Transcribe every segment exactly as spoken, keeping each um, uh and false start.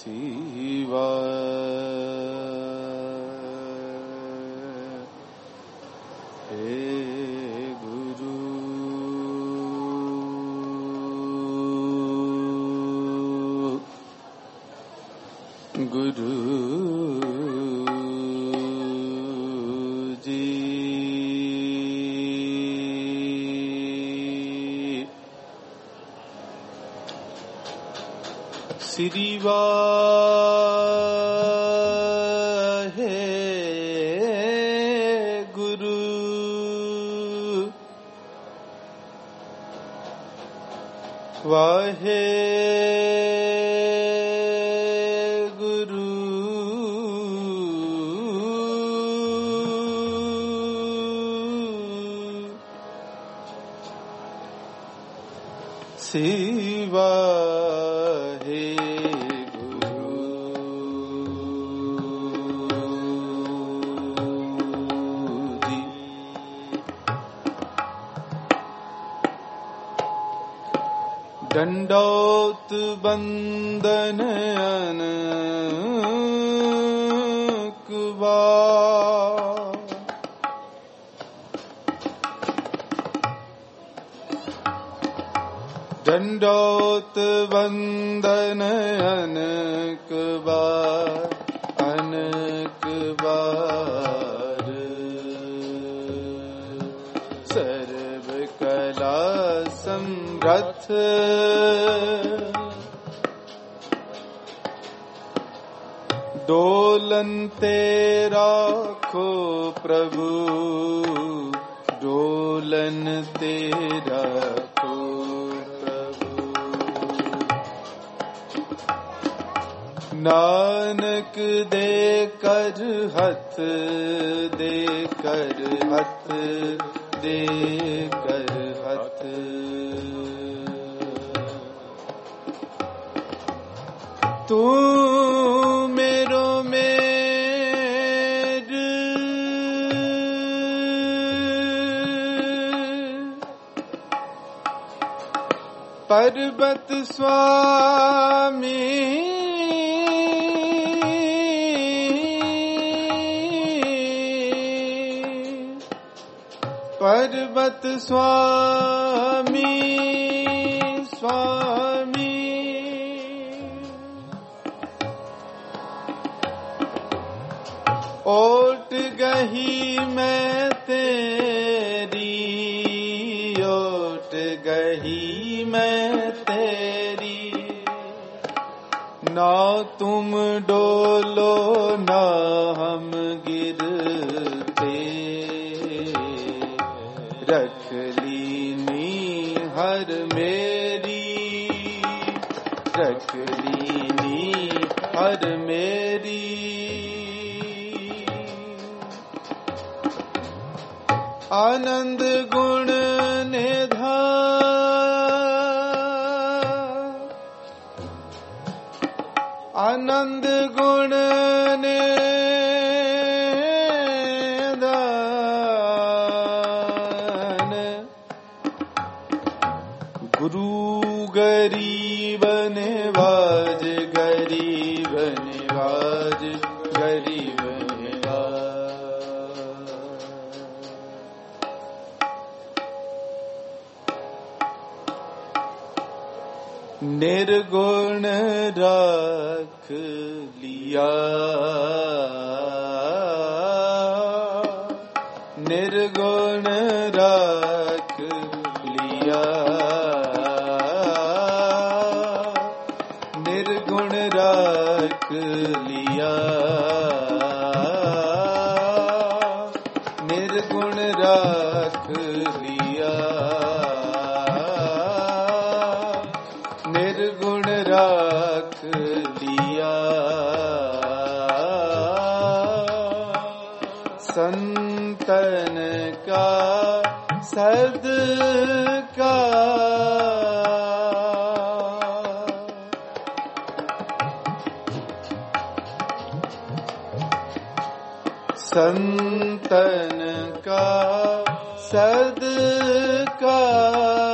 शिवा हे गुरु गुरु जी श्री वाहे गुरु वाहे गुरु शिवा दंडोत बंदन अनक बार दंडोत बंदन अनक बार अनक बार सर्व कला समरथ डोलन तेरा खो प्रभु डोलन तेरा खो प्रभु नानक दे कर हथ दे कर हथ दे कर हथ तू मेरो मेर पर्वत स्वामी पर्वत स्वामी स्वामी ओट गही मैं तेरी ओट गही मैं तेरी ना तुम डोलो ना हम गिरते रख लीनी हर मेरी रख लीनी हर मेरी आनंद गुण निधान आनंद गुण निधान गुरु गरीब निवाज गरीब निवाज गरीब निर्गुण रख लिया निर्गुण रख लिया निर्गुण रख लिया निर्गुण रख लिया निर्गुण रख लिया संतन का सदका संतन का सदका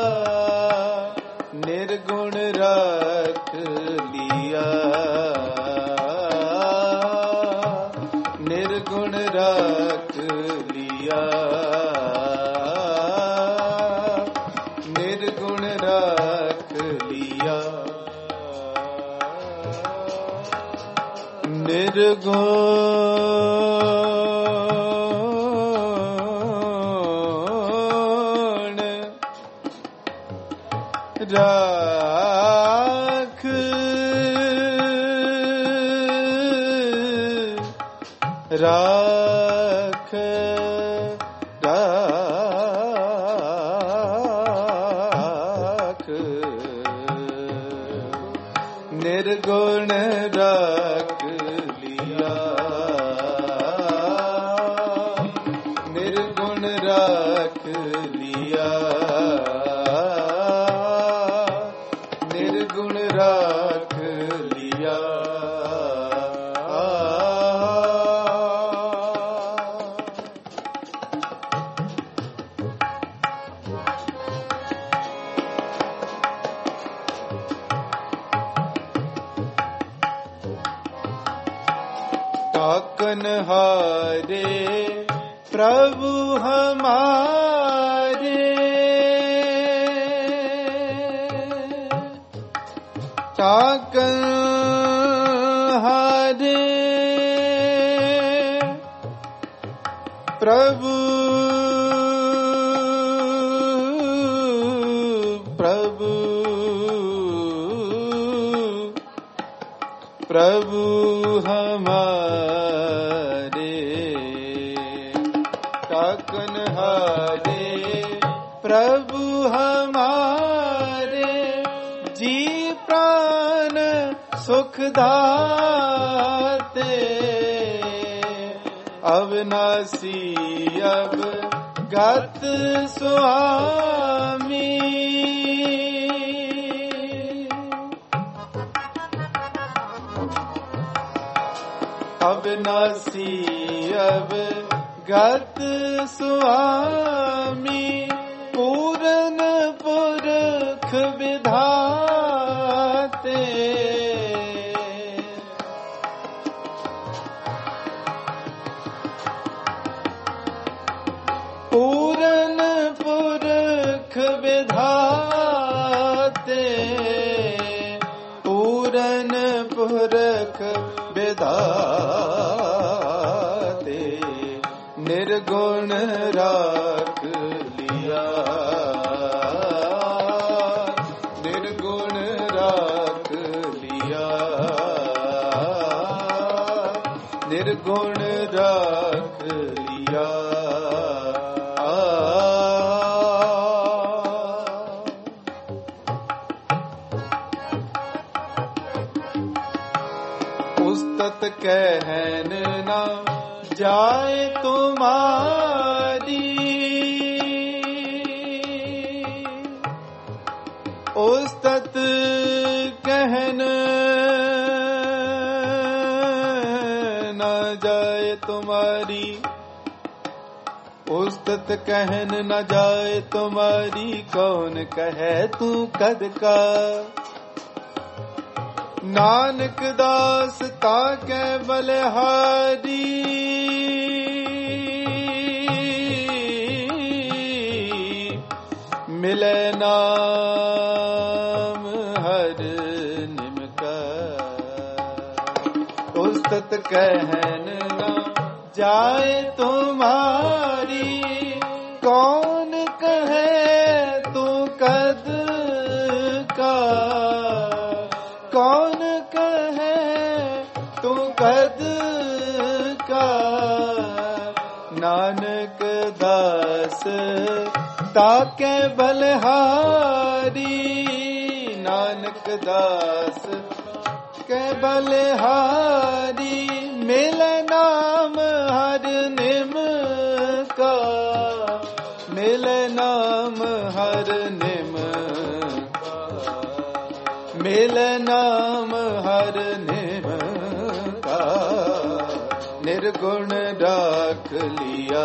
निर्गुण रख लिया निर्गुण राख राख राख निर्गुण राख लिया निर्गुण राख लिया निर्गुण राख लिया ताकन हारे प्रभु हमारे ताकन हारे प्रभु प्रभु प्रभु हमारे ताकन हारे प्रभु हमारे जी प्राण सुख दाते अविनाशी अब गत स्वामी अविनाशी अब गत स्वामी पूरन पुरख विधाते पूरन पुरख विधाते पूरन पुरख विधाते निर्गुण राख लिया निर्गुण राख लिया निर्गुण राख लिया उस्तत कहन ना जाए तुम्हारी उस्तत कहन न जाए तुम्हारी उस्तत कहन न जाए तुम्हारी कौन कहे तू कद का नानक दास ताके बलिहारी मिले नाम हर निमका उस्तत कहन न जाए तुम्हारी कौन कहे तू कद का कौन कहे तू कद का नानक दास ताके बलिहारी नानक दास के बलिहारी मिले नाम हर निम का मिले नाम हर निम मिले नाम हर निम का निर्गुण राख लिया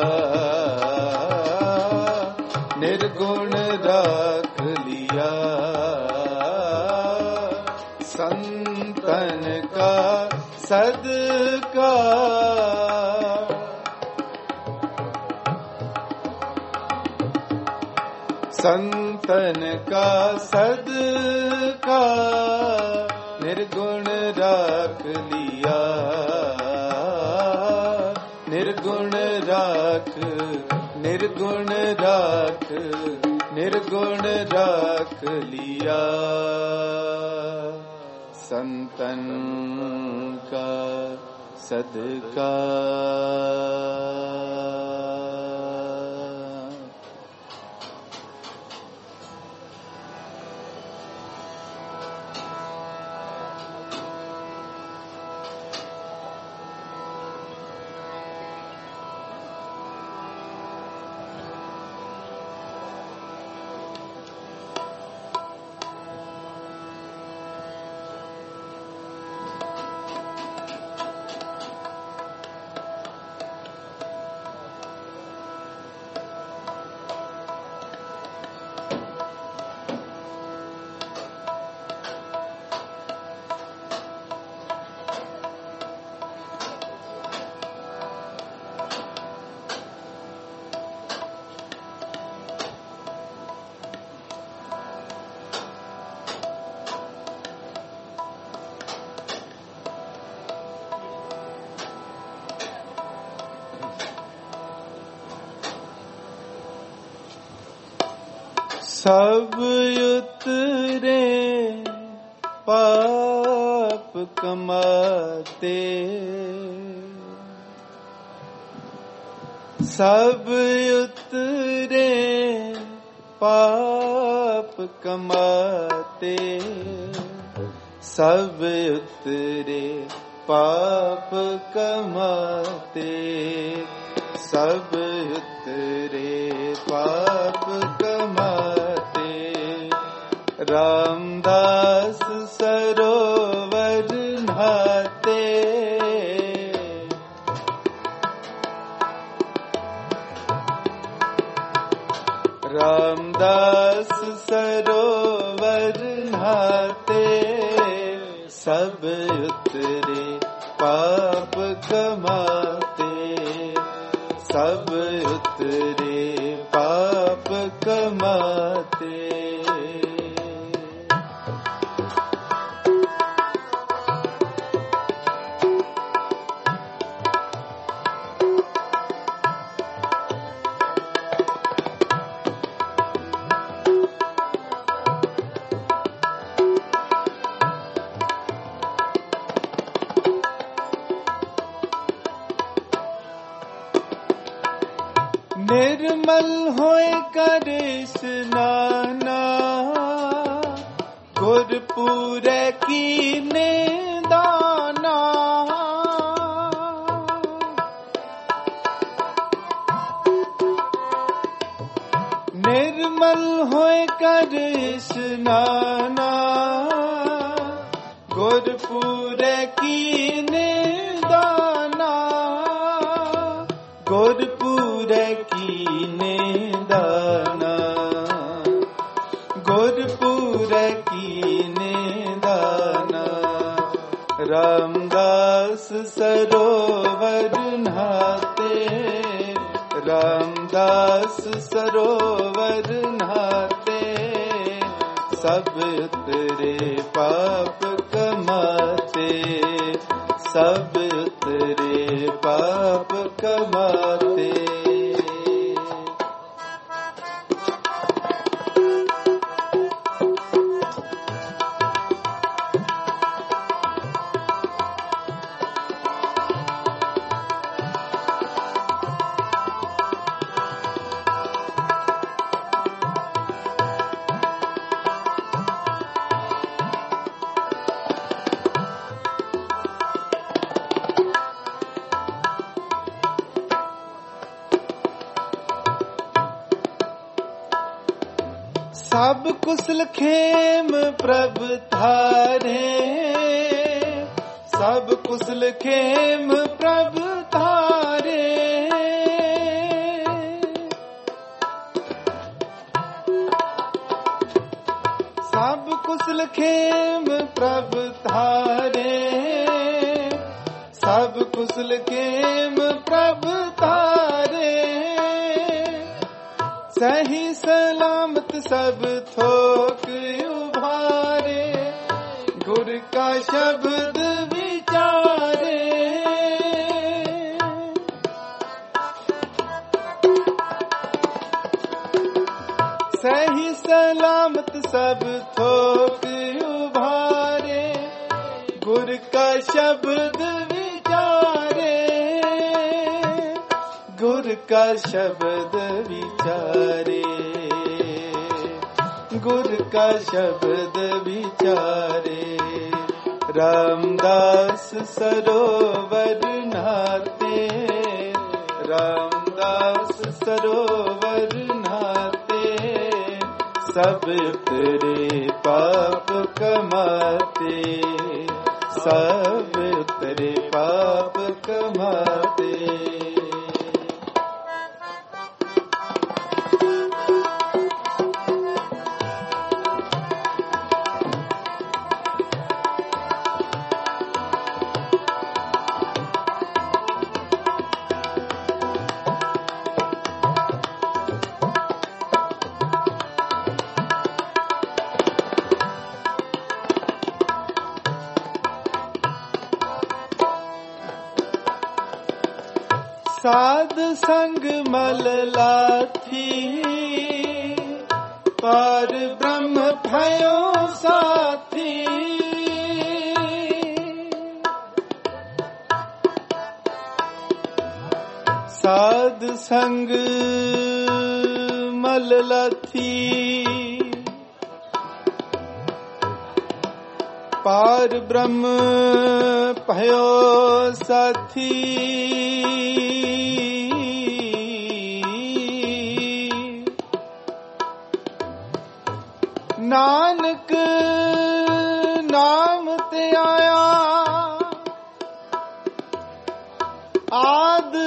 निर्गुण राख लिया संतन का सदका संतन का सदका निर्गुण राख लिया, निर्गुण राख, निर्गुण राख, निर्गुण राख लिया। संतन का सदका सब उतरे पाप कमाते, सब उतरे पाप कमाते, सब उतरे पाप कमाते, सब उतरे पाप कमाते। रामदास सरोवर नहाते, रामदास सरोवर नहाते, सब उतरे पाप कमाते, सब उतरे पाप कमाते। निर्मल होए कर स्नाना, गुरपुरे कीने दाना। निर्मल होए कर स्नाना, गुरपुरे कीने दाना, गुरपुरे कीने दाना, गुरपुरे कीने दाना। रामदास सरोवर नहाते, रामदास सरोवर नहाते, सब उतरे पाप कमाते, सब उतरे पाप कमाते। सब कुशल खेम प्रभ थारे, सब कुशल खेम प्रभ थारे। सब कुशल खेम प्रभ थारे, सब कुशल खेम प्रभ थारे। सही सलामत सब थोक उभारे, गुर का शब्द विचारे, सही सलामत सब थोक उभारे। गुर का शब्द विचारे, गुर का शब्द विचारे, गुर का शब्द विचारे। रामदास सरोवर नहाते, रामदास सरोवर नहाते, सब तेरे पाप कमाते, सब तेरे पाप कमाते। साध संग मल लाथी, पार ब्रह्म भयो साथी। साध संग मल लाथी, पार ब्रह्म भयो साथी। नानक नाम ते आया आद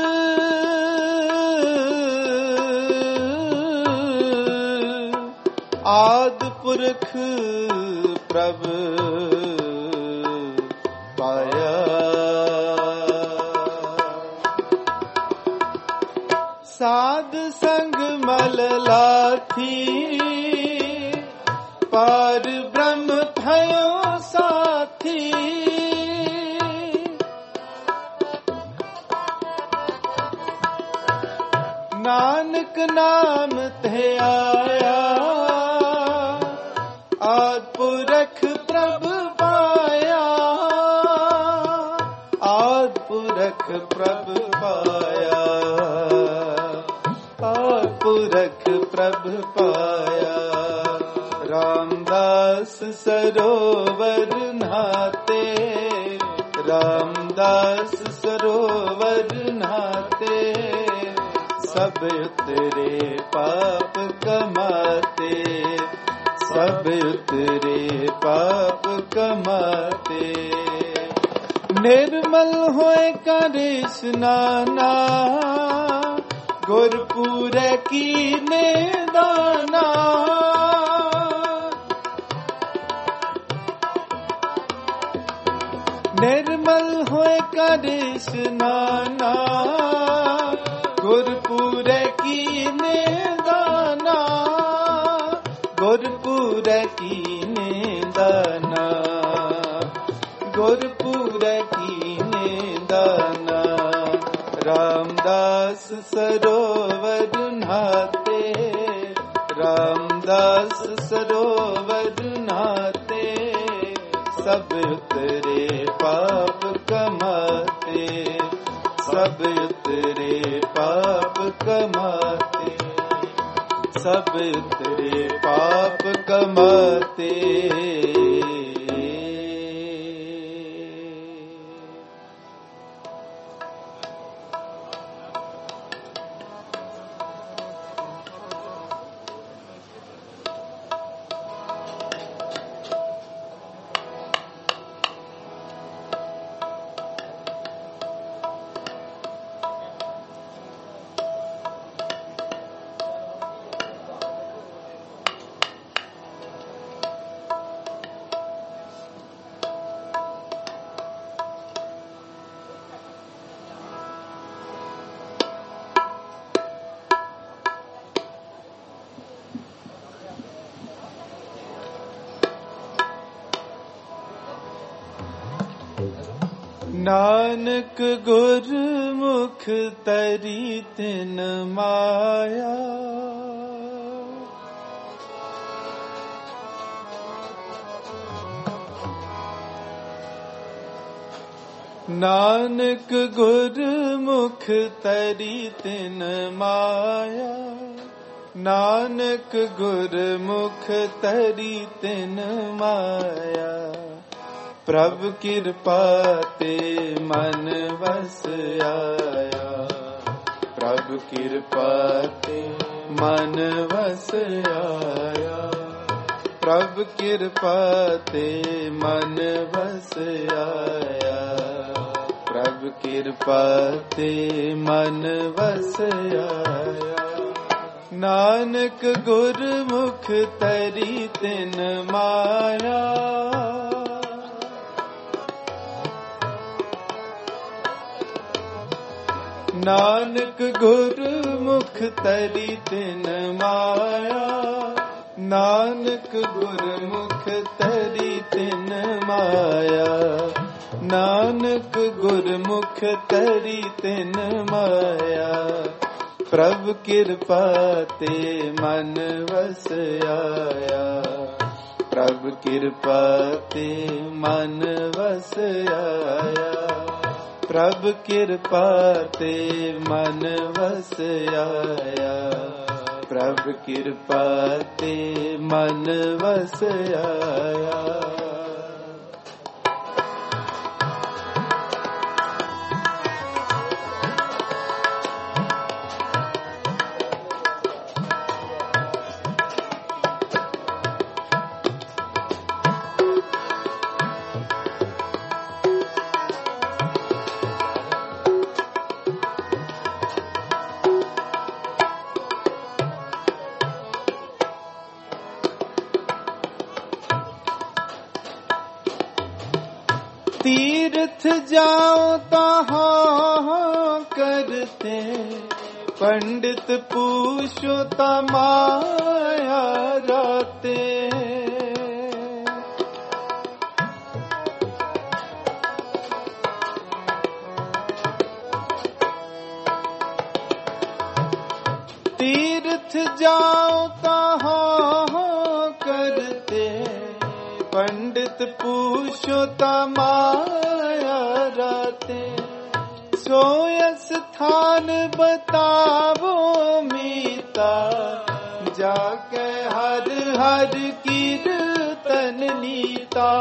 आद पुरख प्रभ पाया। साध संग मल लाथी, पार ब्रह्म भयो साथी। नानक नाम ते आया आद पुरख प्रभ पाया, आद पुरख प्रभ पाया, आद पुरख प्रभ पाया। रामदास सरोवर नहाते, रामदास सरोवर नहाते, सब तेरे पाप कमाते, सब तेरे पाप कमाते। निर्मल होए करे स्नाना, गुरपुरे कीने दाना। निर्मल होए करे स्नाना, गुरपुरे कीने दाना, गुरपुरे कीने दाना, गुरपुरे कीने दाना। रामदास सरोवर नहाते, रामदास सरोवर नहाते, सब तेरे पाप कमाते, सब तेरे पाप कमाते, सब तेरे पाप कमाते। नानक गुरमुख तरी तिन माया। नानक गुरमुख तरी तिन माया। नानक गुरमुख तरी तिन माया। प्रभु कृपा ते मन वस आया। प्रभु कृपा ते मन वस आया। प्रभु कृपा ते मन वस आया। प्रभु कृपा ते मन वस आया। नानक गुरमुख तरी तिन माया। नानक गुरमुख तरी तिन माया। नानक गुरमुख तरी तिन माया। नानक गुरमुख तरी तिन माया। प्रभु कृपा ते मन वस आया। प्रभु कृपा ते मन वस आया। प्रभु कृपा ते मन वस आया। प्रभु कृपा ते मन वस आया। तीर्थ जाओ तहाँ करते। पंडित पूछो तमाया राते। तीर्थ जाओ तहाँ करते। पंडित पूछो तमाया राते। सोय स्थान बतावो मीता। जाके हर हर कीर्तन नीता।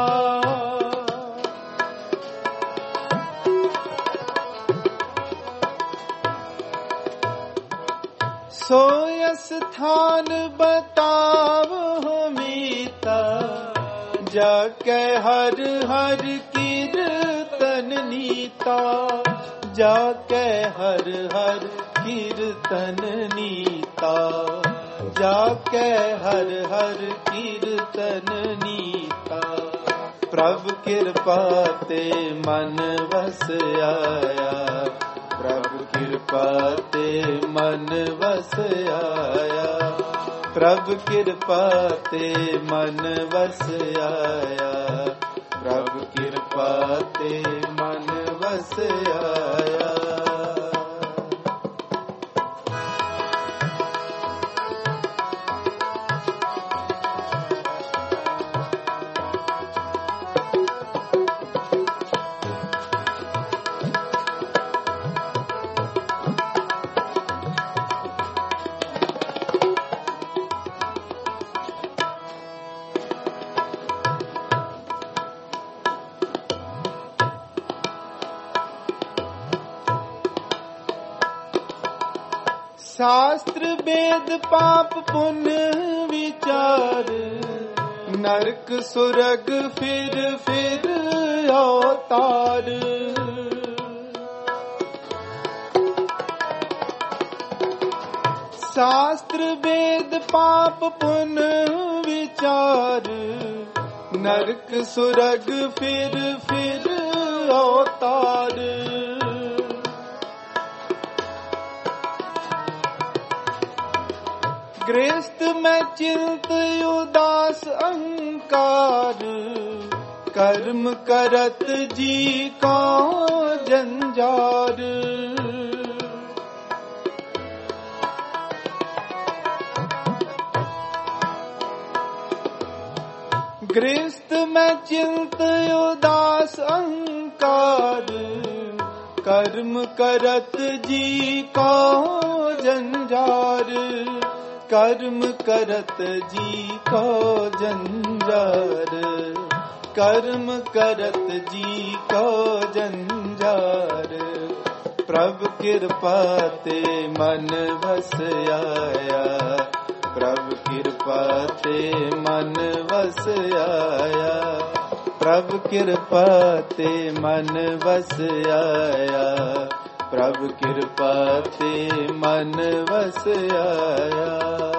सोय स्थान बतावो मीता। जाके हर हर कीर्तन नीता। जाके हर हर कीर्तन नीता। जाके हर हर कीर्तन नीता। प्रभु कृपा ते मन वस आया। प्रभु कृपा ते मन वस आया। प्रभु कृपा ते मन वस आया। प्रभु कृपा ते मन वस आया। शास्त्र वेद पाप पुण्य विचार। नरक सुरग फिर फिर अवतार। शास्त्र वेद पाप पुण्य विचार। नरक सुरग फिर फिर अवतार। गृहस्थ में चिंत उदास अहंकार। कर्म करत जी कौन जंजार। गृहस्थ में चिंत उदास अहंकार, कर्म करत जी को जंजार। कर्म करत जी को जंजार, कर्म करत जी को जंजार। प्रभु कृपा ते मन बस आया, प्रभु कृपा ते मन बस आया। प्रभु कृपा ते मन बस आया, प्रभु कृपा ते मन बस आया।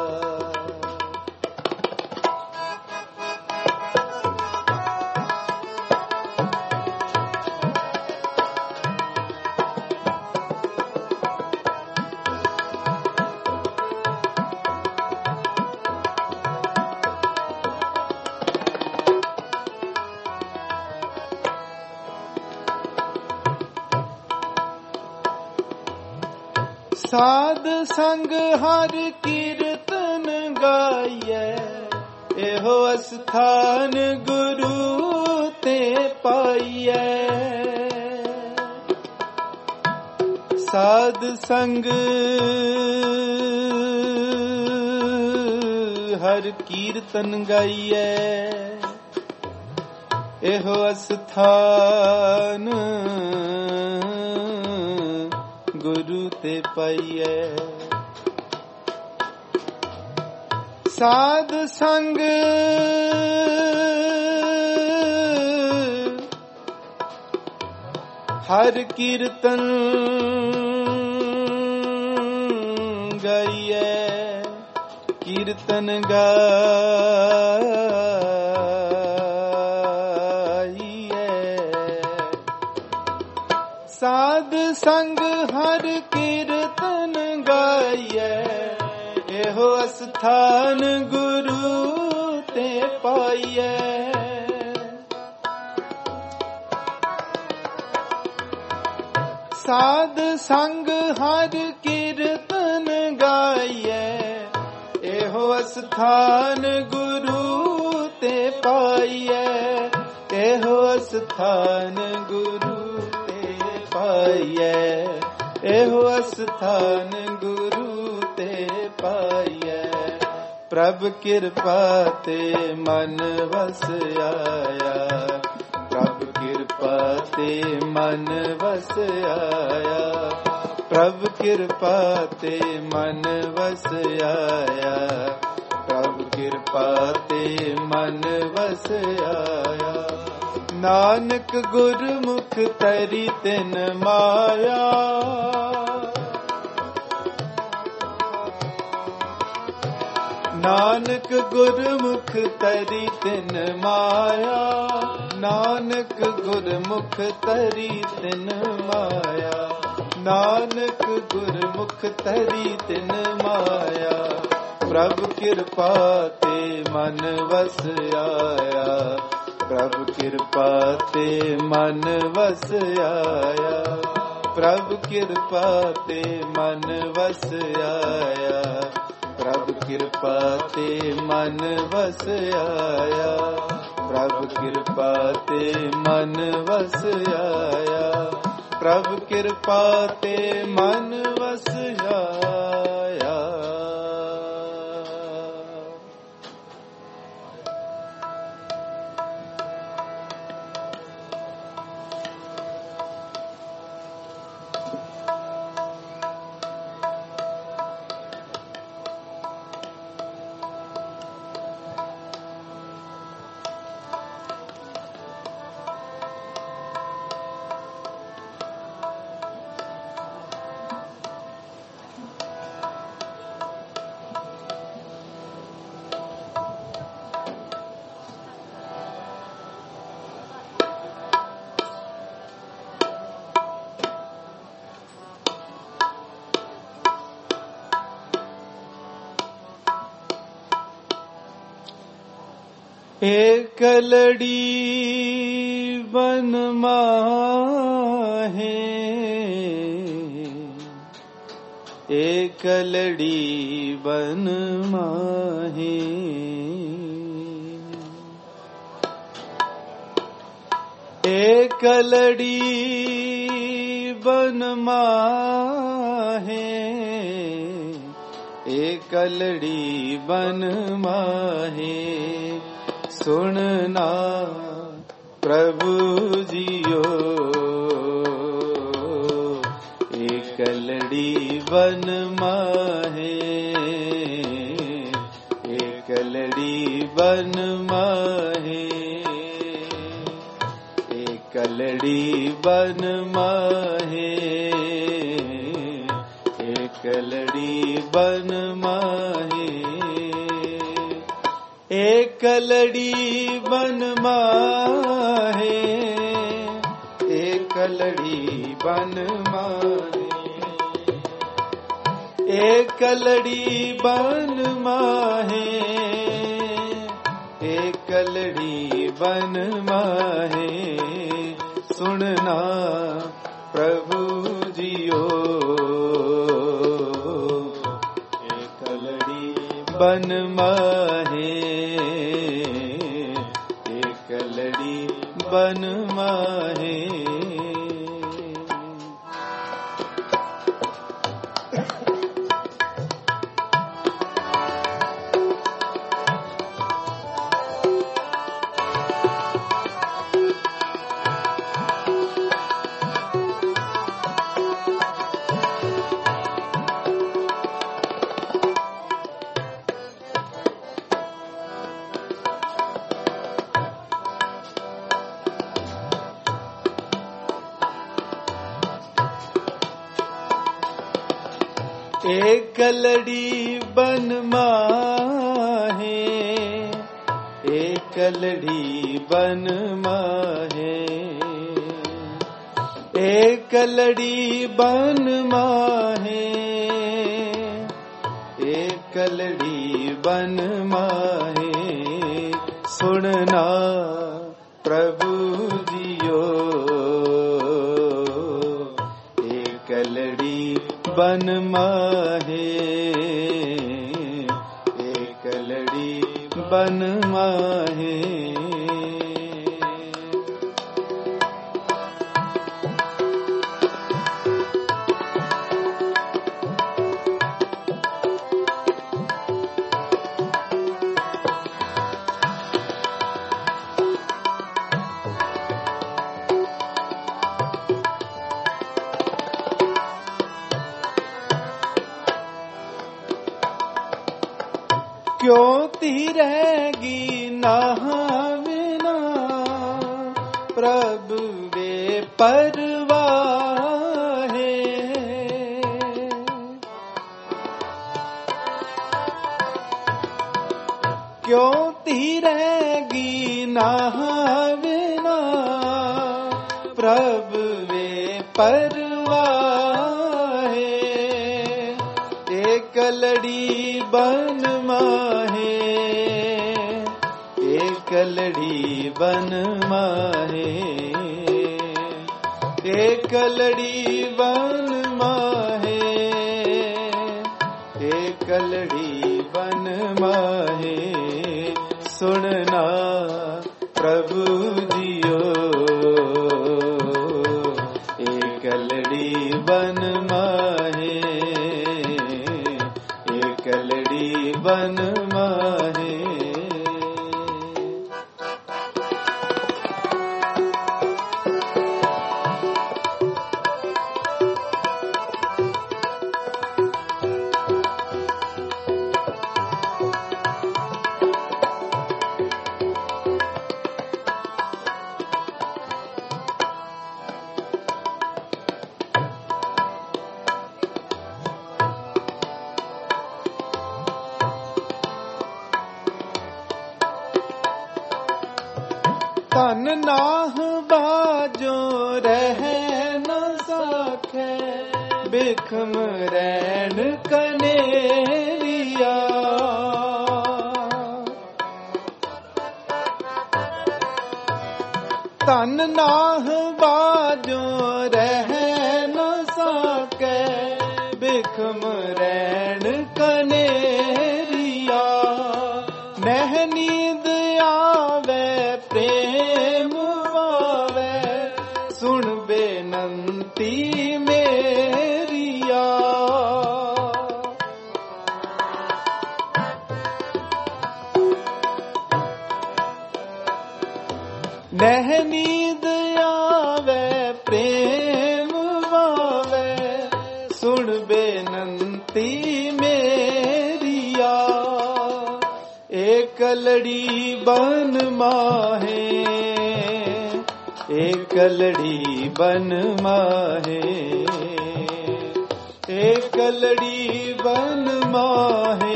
साध संग हर कीर्तन गाइए, एहो स्थान गुरु ते पाइए। साध संग हर कीर्तन गाइए, एहो स्थान गुरु ते पाइए। साध संग हर कीर्तन गाइए, कीर्तन गाइए। साध संग हर कीर्तन गाइए, एहो स्थान गुरु ते पाइए। साध संग हर कीर्तन गाइए, एहो स्थान गुरु ते पाइए। एहो स्थान गुरु पाइए, एहो स्थान गुरु ते पाइए। प्रभु कृपा ते मन बस आया, प्रभु कृपा ते मन बस आया। प्रभु कृपा ते मन बस आया, प्रभु कृपा ते मन बस आया। नानक गुरमुख तरी तिन माया, नानक गुरमुख तरी तिन माया। नानक गुरमुख तरी तिन माया, नानक गुरमुख तरी तिन माया। प्रभु कृपा ते मन बस आया, प्रभु कृपा ते मन बस आया। प्रभु कृपा ते मन बस आया, प्रभु कृपा ते मन बस आया। प्रभु कृपा ते मन बस आया, प्रभु कृपा ते मन बस आया। एकलड़ी बन माहे कलड़ी बन माहे। एक कलड़ी बन माहे, एक कलड़ी बन माहे, सुनना प्रभु जियो। एक कलड़ी बन माहे, एक कलड़ी बन माहे, एक कलड़ी बन माहे, एक कलड़ी बन माहे, एक कलड़ी बन माहे, एक कलड़ी बन माहे, एक कलड़ी बन माहे, एक कलड़ी बन माहे, सुनना प्रभु जियो। एक कलड़ी बन माहे, एक कलड़ी बन माहे। एक कलड़ी बन माहे, एक कलड़ी बन माहे, एक कलड़ी बन माहे, एक कलड़ी बन माहे, सुनना प्रभु जियो। एक कलड़ी बन माहे, एक कलड़ी बन माहे। क्यों तिरेगी नहाविना प्रभु वे परवाहे। क्यों तिरेगी नहाविना प्रभु वे परवाहे। एक कलड़ी बन माहे, एक कलड़ी बन माहे, एक कलड़ी बन माहे, एक कलड़ी बन माहे, सुनना प्रभु जियो। एक कलड़ी बन माहे, एक कलड़ी बन माहे। तन नाह बाजो रह न सके, बिखम रैन कनेरिया। तन नाह बाजो रह न सके, बिखम प्रीतम रैन कनेरिया, नह नींद आवे प्रेम आवे, सुन बेनंती मेरिया। नह नींद आवे प्रेम आवे, सुन बेनंती मेरिया। एक लड़ी बन माहे, एक लड़ी बन माहे, एक लड़ी बन माहे,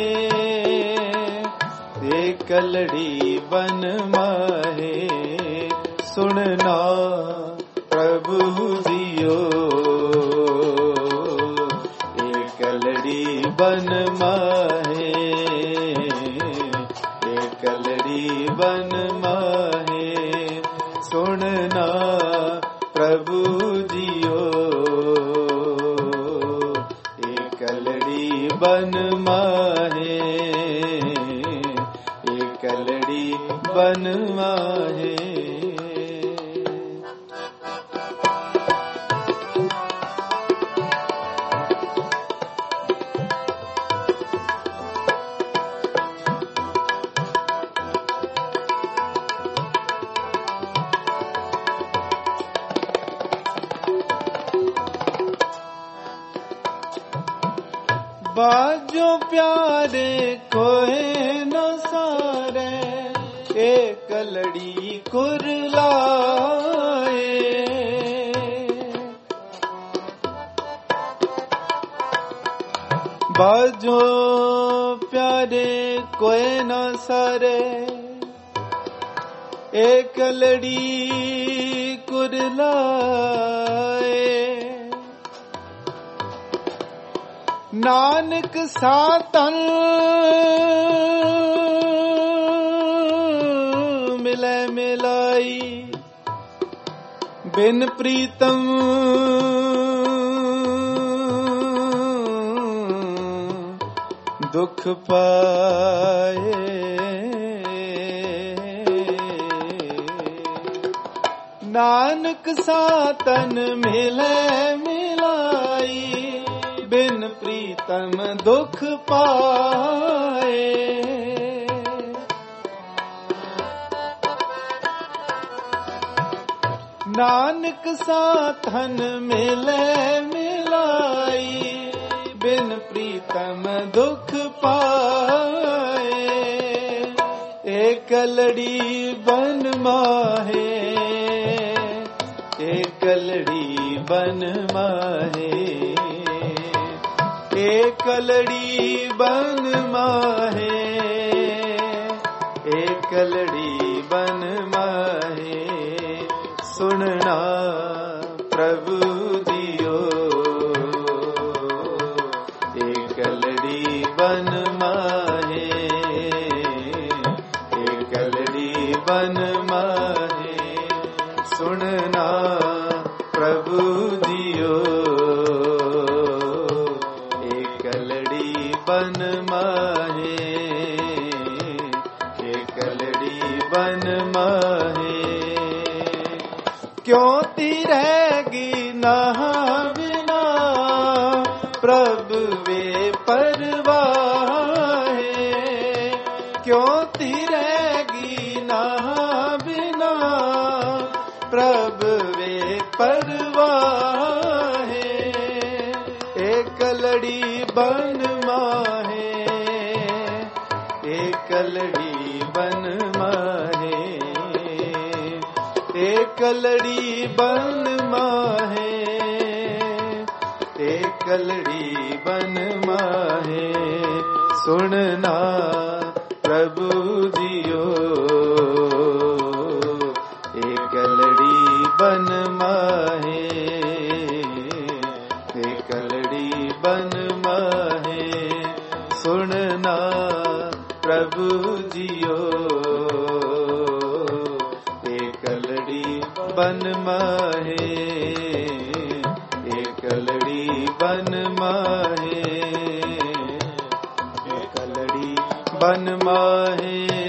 एक लड़ी बन माहे, सुनना प्रभु जियो। एक लड़ी बन माहे, एक लड़ी बन माहे, सुनना प्रभु जियो। एक लड़ी बन माहे, एक लड़ी बन माहे। बाजो प्यारे कोई न सारे, एक लड़ी कुरलाए। बाजो प्यारे कोई न सारे, एक लड़ी कुरलाए। नानक सातन मिले मिलाई, बिन प्रीतम दुख पाए। नानक सातन मिले मिलाई, बिन प्रीतम दुख पाए। नानक साथन मिले मिलाई, बिन प्रीतम दुख पाए। एक लड़ी बन माहे, एक लड़ी बन माहे, एक लड़ी बन माहे, एक लड़ी बन माहे, सुनना प्रभु दियो। एक लड़ी बन माहे, एक लड़ी बन माहे, सुनना प्रभु दियो। बन माहे, एक लड़ी बन माहे, क्यों तिरेगी नहा बिना, प्रभु वे परवाहे। क्यों तिरेगी नहा बिना, प्रभु वे परवाहे। एक लड़ी बन माहे, एक लड़ी बन माहे, एक लड़ी बन माहे, एक लड़ी बन माहे, सुनना प्रभु जियो। एक लड़ी बन माहे, एक लड़ी बन माहे, सुनना प्रभु जियो। एक लड़ी बन माहे, एक लड़ी बन माहे, बन माहे।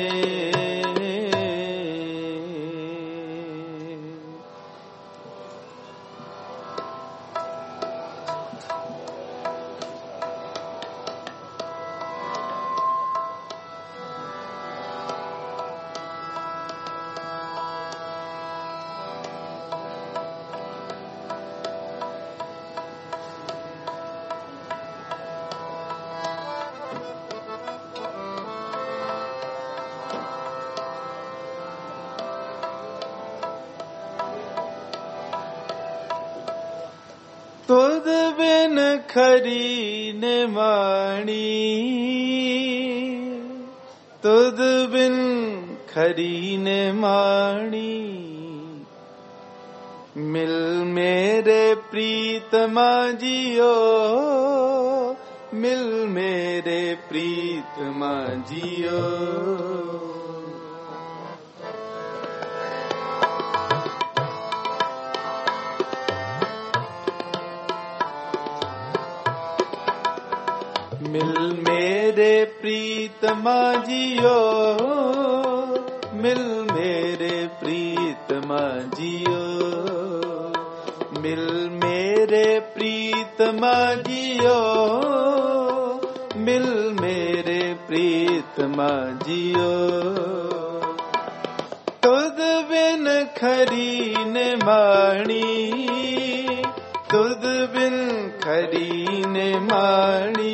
तुद बिन खरी निमाणी, तुद बिन खरी निमाणी, मिल मेरे प्रीतमा जियो, मिल मेरे प्रीतमा जियो। मिल मेरे प्रीतमा जियो, मिल मेरे प्रीतमा जियो, मिल मेरे प्रीतमा जियो, मिल मेरे प्रीतमा जियो। तुद बिन खरी निमाणी, तुद बिन खरी निमाणी,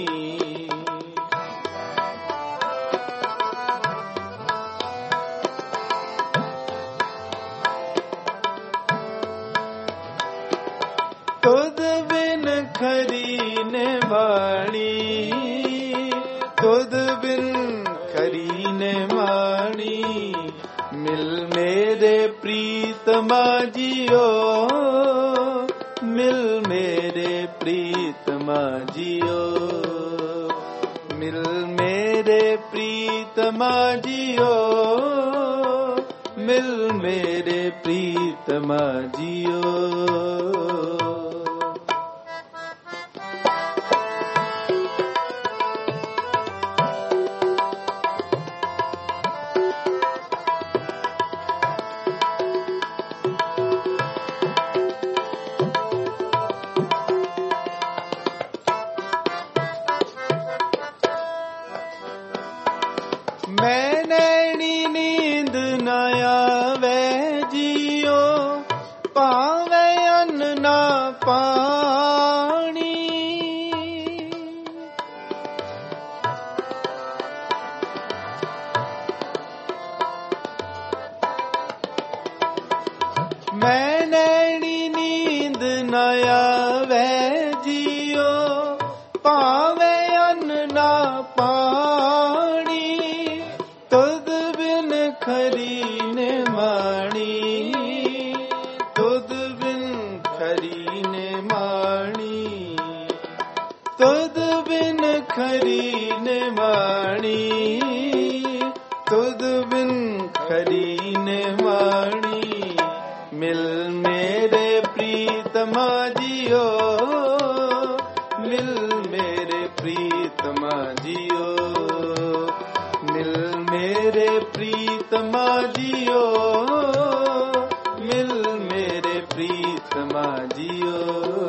तुद बिन खरी निमाणी, तुद बिन खरी निमाणी, मिल मेरे प्रीतमा जियो, मिल मेरे प्रीतमा जियो, मिल मेरे प्रीतमा जियो, मिल मेरे प्रीतमा जियो। मैं नैनी नींद न आवे जियो, पावे अन्न न पानी, मैं नैनी नींद न आवे जियो, पावे अन्न न पानी, तुद बिन खरी निमाणी, तुद बिन खरी निमाणी, तुद बिन खरी निमाणी, तुद बिन खरी निमाणी, मिल मेरे प्रीतमा जियो, मिल मेरे प्रीतमा जियो, मिल मेरे प्रीतमा जियो, मिल मेरे प्रीतमा जियो।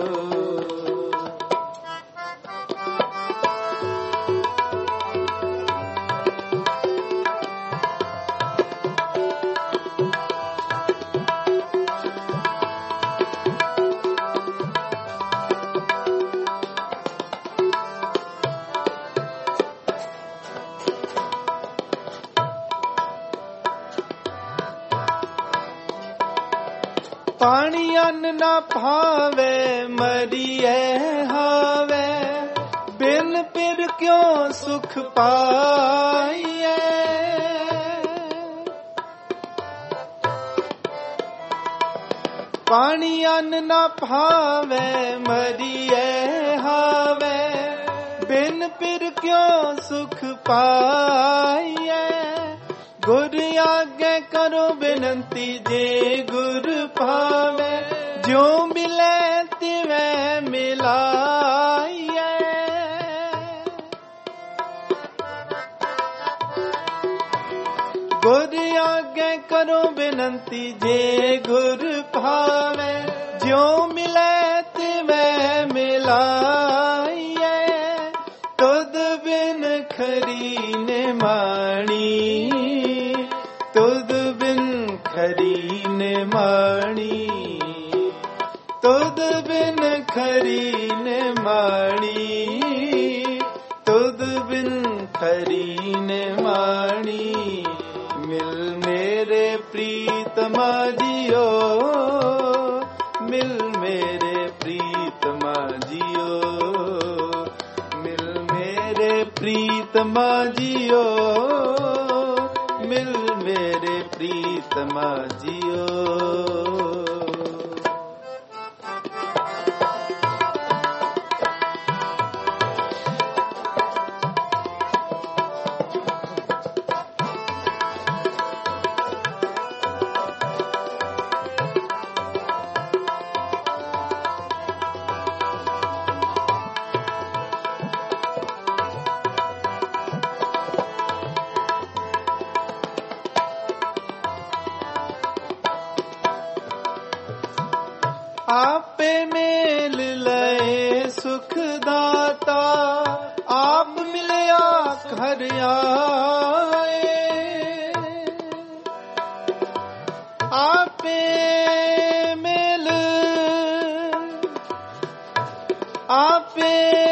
पानी अन्न न भावे मरिए हावे, बिन पिर क्यों सुख पाइए, पानी अन्न न भावे मरिए हावे, बिन पिर क्यों सुख पाइए, गुर आगे करो बिनती जे गुर भावे, जो मिले तिवे मिलाइए, अगे करो बेनंती जे गुर भावे ज्यों मिले तिवै मिलाइए तुद बिन खरी ने माणी तुद बिन खरी ने माणी तुद बिन खरी ने माणी तुद बिन खरी ने माणी मिल मेरे प्रीतमा जियो मिल मेरे प्रीतमा जियो मिल मेरे प्रीतमा जियो मिल मेरे प्रीतमा जियो। आपे मेल लए सुख दाता आप मिलया घर आए आपे मेल आपे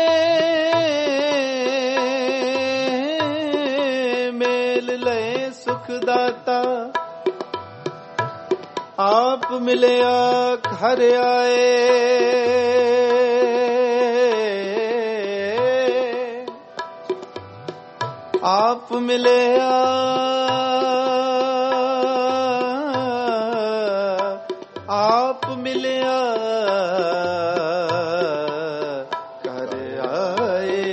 मेल लए सुख दाता आप मिलया घर आए आप मिलया आप मिलया घर आए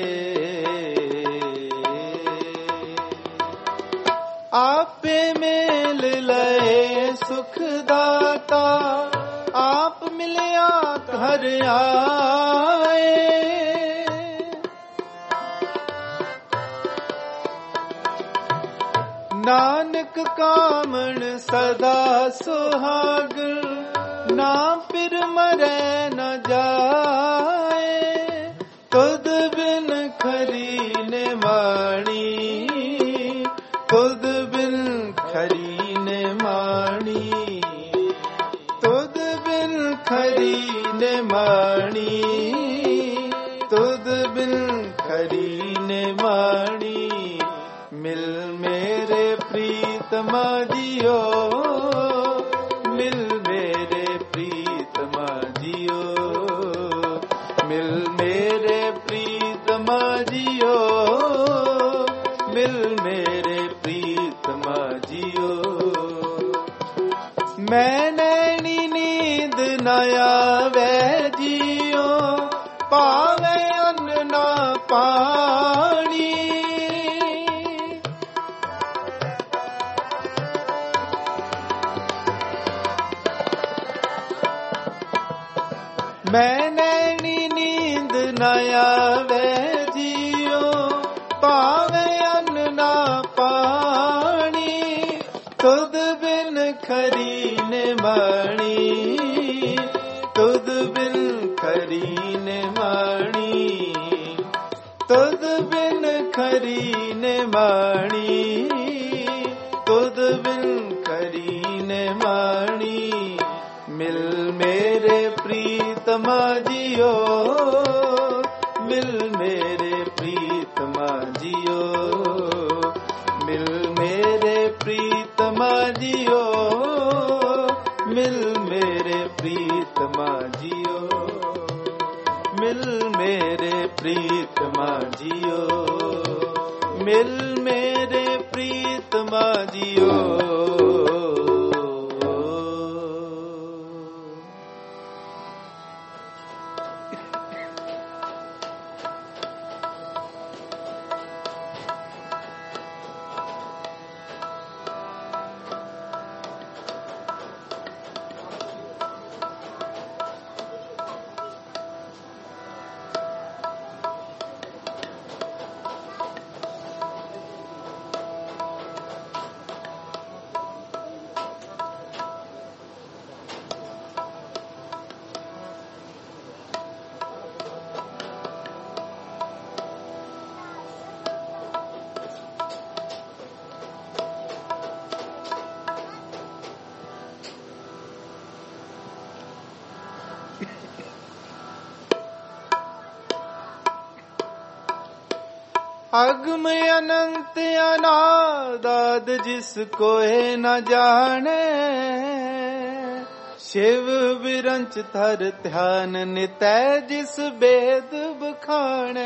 आपे मेल लए सुख दाता आप मिलया घर आए नानक कामण सदा सुहागन ना फिर मरे न जाए तुद बिन खरी ने माणी तुद बिन खरी ने माणी तुद बिन खरी ने माणी तुद बिन खरी ने माणी मिल मेरे प्रीतमा जियो मिल मेरे प्रीतमा जियो मिल मेरे प्रीतमा जियो मिल मेरे प्रीतमा जियो। मैं नैनी नींद न आवे जियो पावे अन्न न पानी मैं नैनी नींद न आवे जियो पावे अन्न न पानी तुद बिन खरी ने माणी तुद बिन खरी ने माणी तुद बिन खरी ने माणी तुद बिन खरी ने माणी मिल मेरे प्रीतमा जियो मिल मेरे प्रीतमा जियो मिल मेरे प्रीतमा जियो मिल मेरे प्रीतमा जियो मिल मेरे प्रीतमा जियो मिल मेरे प्रीतमा जियो। अगम अनंत अनादाद जिसको है न जाने, शिव विरंच थर ध्यान नितै जिस वेद बखाने।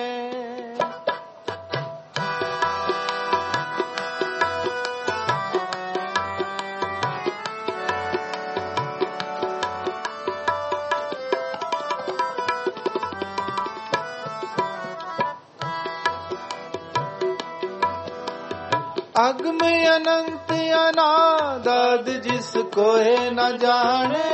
अगम अनंत अनादाद जिसको है न जाने,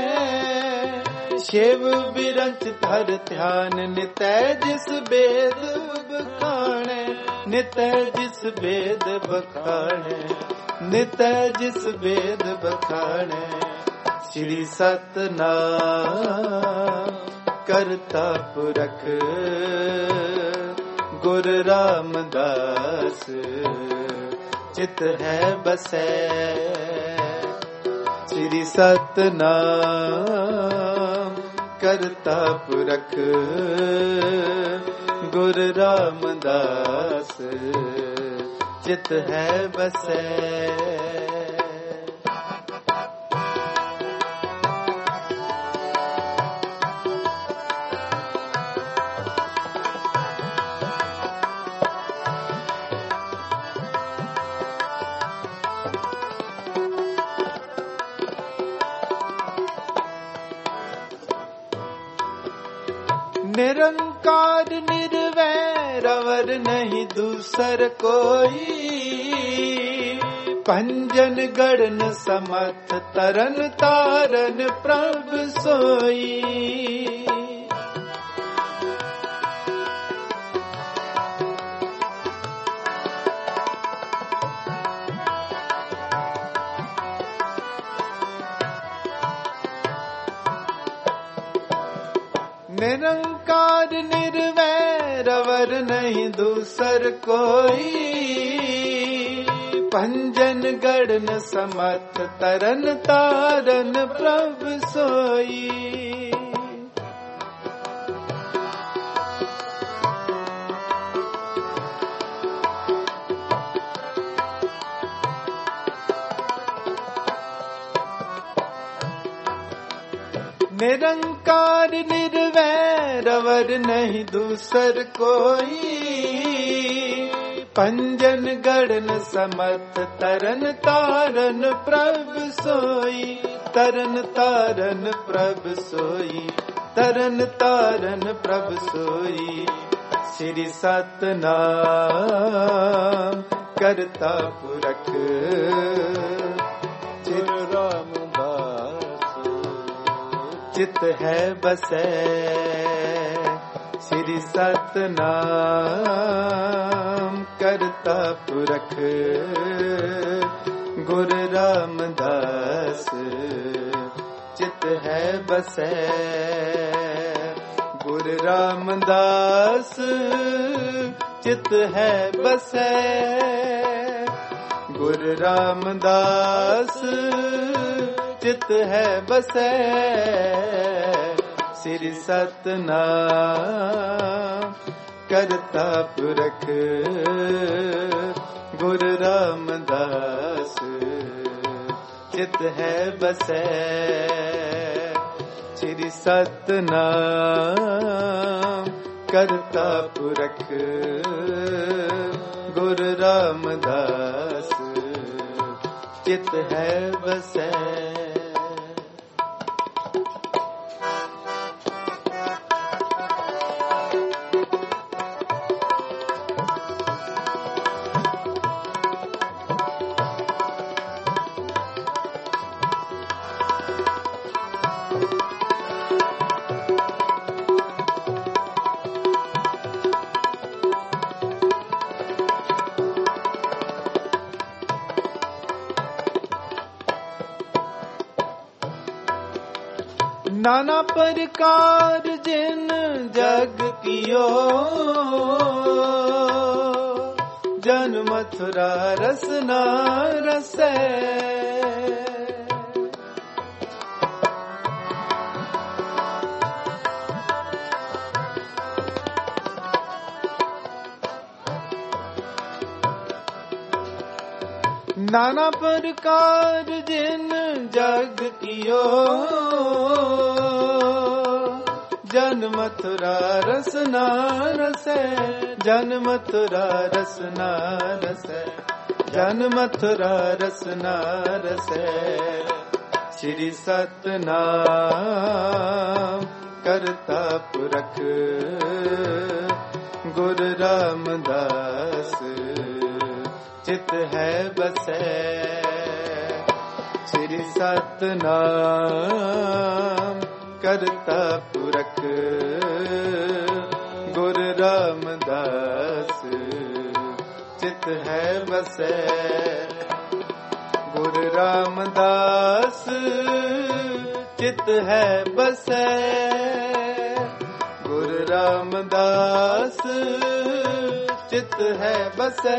शिव विरंच धर ध्यान नितै जिस वेद बखाने। नितै जिस वेद बखाने, नितै जिस वेद बखाने। श्री सतनाम करता पुरख गुरु रामदास, चित है बसै। श्री सतनाम करता पुरख गुरु रामदास, चित है बसै। निरंकार निर्वैर अवर नहीं दूसर कोई, पंजन गढ़न समर्थ तरन तारन प्रभु सोई। निरंकार निर्वैर अवर नहीं दूसर कोई, पंजन गढ़न समर्थ तरन तारन प्रभु सोई। निरंकार निर्वैर अवर नहीं दूसर कोई, पंजन गढ़न समर्थ तरन तारन प्रभु सोई। तरन तारन प्रभु सोई, तरन तारन प्रभु सोई। श्री सतनाम करता पुरख गुरु रामदास, चित है बसै। श्री सतनाम करता पुरख गुरु रामदास, चित है बसै। गुरु रामदास चित है बसै। गुरु रामदास चित है बसै। श्री सतनाम करता पुरख गुरु रामदास, चित है बसै। श्री सतनाम करता पुरख गुरु रामदास, चित है बसै। नाना प्रकार जिन जग कियो, जन मथुरा रस न रसै। नाना प्रकार जिन जग कियो, जन मथुरा रसना रसै, जन मथुरा रसना रसै, जन मथुरा रसना रसै। श्री सतनाम करता पुरख गुरु रामदास, चित है बसै। श्री सतनाम करता पुरख गुरु रामदास, चित है बसै। गुरु रामदास चित है बसै, गुरु रामदास चित है बसै।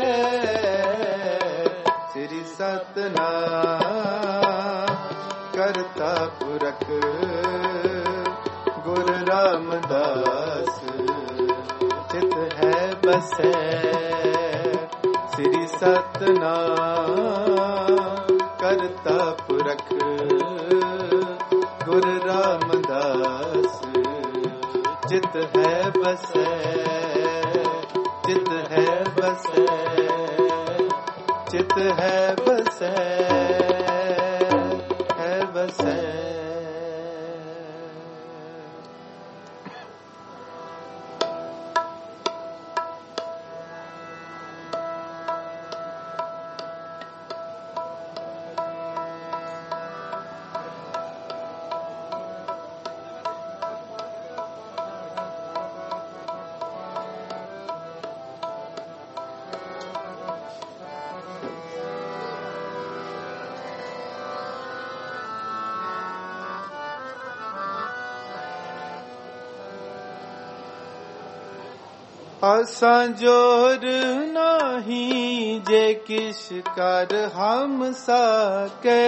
श्री सतनाम करता पुरख गुरु रामदास, चित है बसै। श्री सतनाम करता पुरख गुरु रामदास, चित है बसै, चित है बसै, चित है बसै, है बसै। असां जोर नाही जे किश कर हम सके,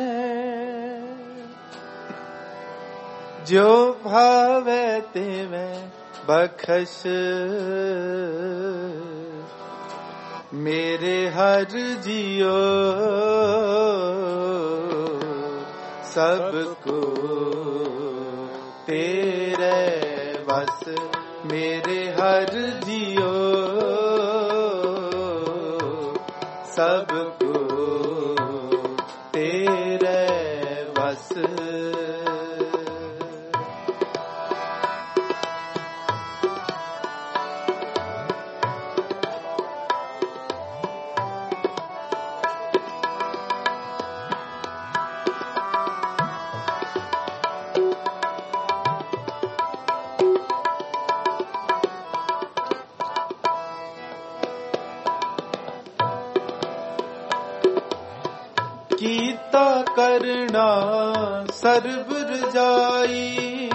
जो भावे तेवे बख्श मेरे हर जियो, सबको तेरे बस मेरे हर जियो, सबको तेरे बस। कीता करना सर्ब रजाई,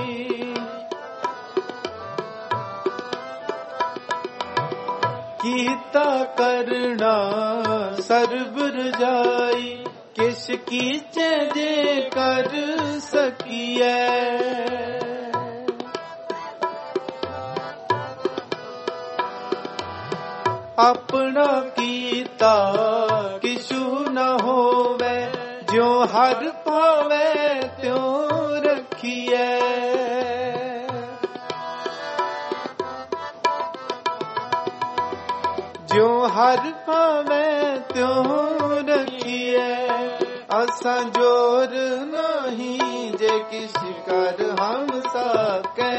कीता करना सर्ब रजाई, किस कीचे जे कर सकिए, अपना कीता किशु न होवे, जो हर पावे त्यों रखिए, जो हर पावे त्यों रखिए। असां जोर नहीं जे किस कर हम सके,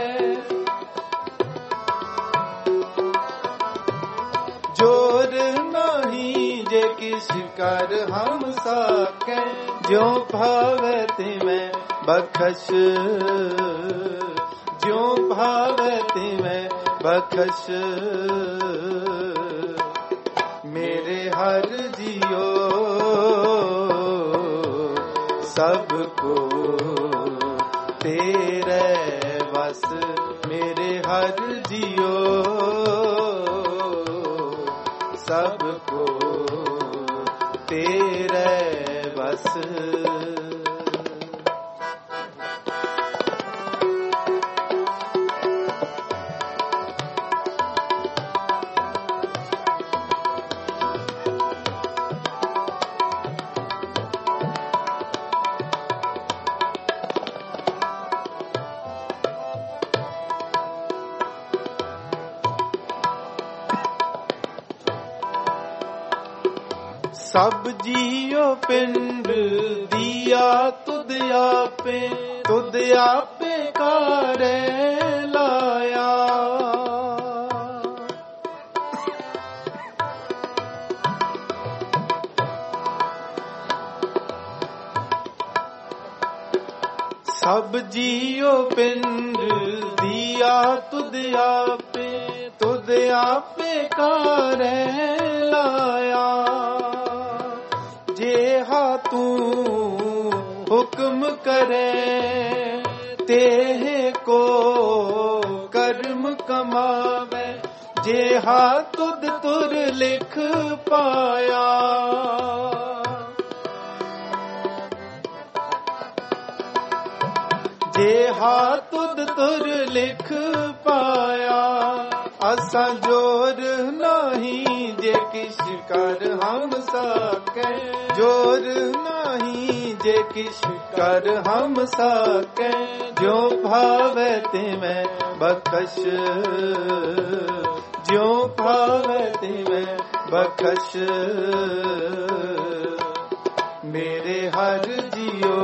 जोर नहीं जे किस कर हम सके, जो भावति में बख्श, जो भावति में बख्श मेरे हर जियो, सबको तेरे बस मेरे हर जियो, सबको तेरे बस। ਸਭ ਜੀਉ ਪਿੰਡ ਦੀਆ ਤੁਧ ਆਪੇ, ਤੁਧ ਆਪੇ ਕਾਰੇ ਲਾਇਆ। ਸਭ ਜੀਉ ਪਿੰਡ ਦੀਆ ਤੁਧ ਆਪੇ, ਤੁਧ ਆਪੇ ਕਾਰੇ ਲਾਇਆ। जेहा तू हुक्म करे, तेह को कर्म कमावे। जेहा तुद तुर लिख पाया, जेहा तुद तुर लिख पाया। असा जोर नहीं जे किश कर हम सके, जोर नहीं जे किश कर हम सके। जो भावे तिमें बख्श, जो भावे तिमें बख्श। मेरे हर जियो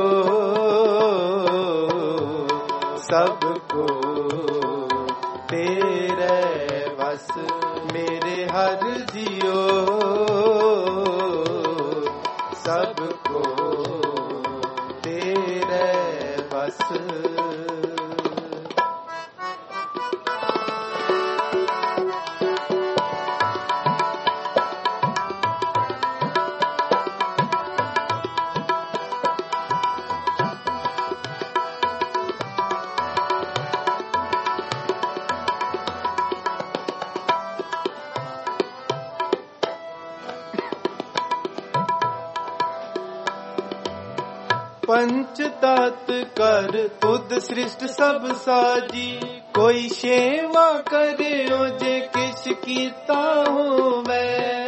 सबको तेरे बस। मेरे हर जियो सबको तेरे बस। पंच तत् कर तुद सृष्ट सब साजी। कोई सेवा करियो जे किश कीता होवे।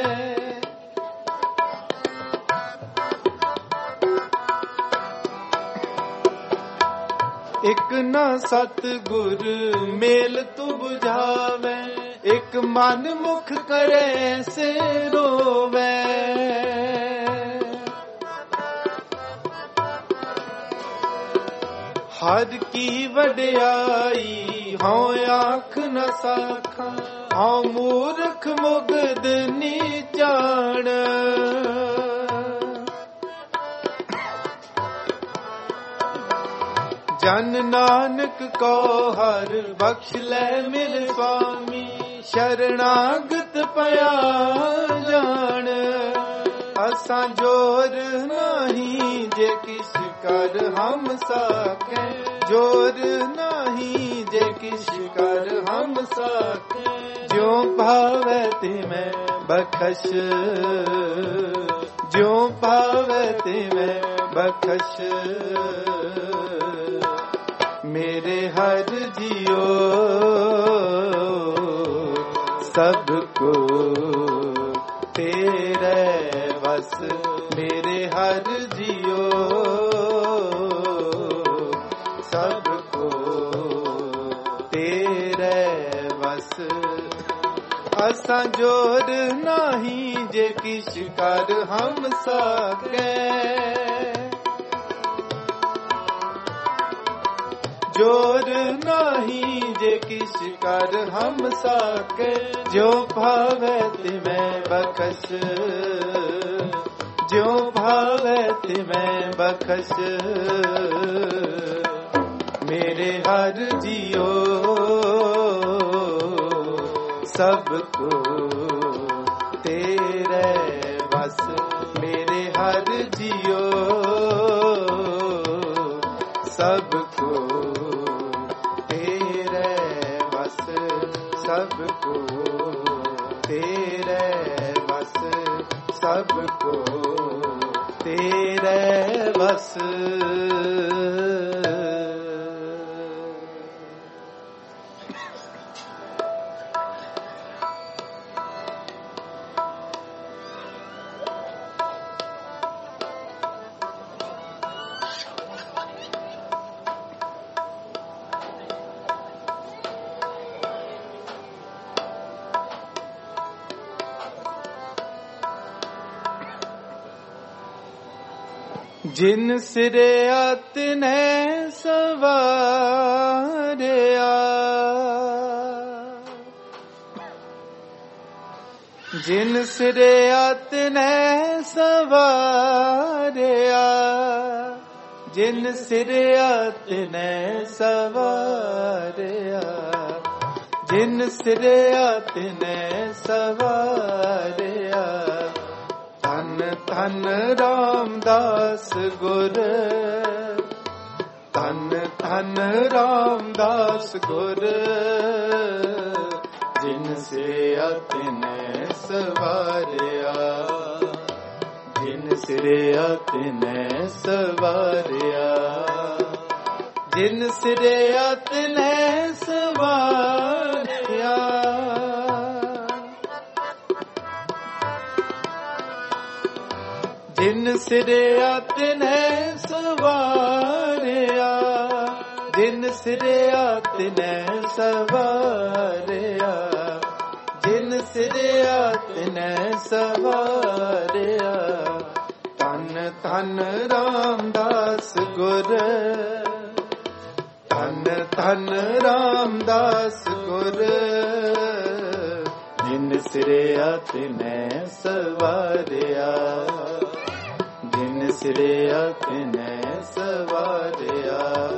एक ना सतगुर मेल तू बुझावे, एक मन मुख करे से रोवे। हर की वड्याई हों आँख न साखा, हों मूर्ख मुगद नीचाण। जन नानक को हर बख्श ले मिल स्वामी। शरणागत पया जान, असा जोर नहीं जे किस कर हम सके। जोर नहीं जे किस कर हम सके। जो भावे तिमें बख्श, जो भावे तिमें बख्श। मेरे हर जियो सबको तेरे बस। मेरे हर जियो सबको तेरे बस। असा जोर नहीं जे किश कर हम सके। जोर नहीं जे किश कर हम सके। जो भावे तिमें बख्श, जो भावे तिमें बख्श। मेरे हर जियो सबको तेरे बस। मेरे हर जियो सबको तेरे बस। सबको तेरे बस। सबको तेरे बस। ਜਿਨ ਸਿਰਿਆ ਤਿਨੈ ਸਵਾਰਿਆ, ਜਿਨ ਸਿਰਿਆ ਤਿਨੈ ਸਵਾਰਿਆ, ਜਿਨ ਸਿਰਿਆ ਤਿਨੈ ਸਵਾਰਿਆ, ਜਿਨ ਸਿਰਿਆ ਤਿਨੈ ਸਵਾਰਿਆ। ਧੰਨ ਧੰਨ ਰਾਮਦਾਸ ਗੁਰ, ਧੰਨ ਧੰਨ ਰਾਮਦਾਸ ਗੁਰ, ਜਿਨ ਸਿਰਿਆ ਤਿਨੈ ਸਵਾਰਿਆ, ਜਿਨ ਸਿਰਿਆ ਤਿਨੈ ਸਵਾਰਿਆ, ਜਿਨ ਸਿਰਿਆ ਤਿਨੈ ਸਵਾਰਿਆ। ਜਿਨ ਸਿਰਿਆ ਤਿਨੈ ਸਵਾਰਿਆ, ਜਿਨ ਸਿਰਿਆ ਤਿਨੈ ਸਵਾਰਿਆ, ਜਿਨ ਸਿਰਿਆ ਤਿਨੈ ਸਵਾਰਿਆ। ਧੰਨ ਧੰਨ ਰਾਮਦਾਸ ਗੁਰ, ਧੰਨ ਧੰਨ ਰਾਮਦਾਸ ਗੁਰ, ਜਿਨ ਸਿਰਿਆ ਤਿਨੈ ਸਵਾਰਿਆ, ਜਿਨ ਸਿਰਿਆ ਤਿਨੈ ਸਵਾਰਿਆ।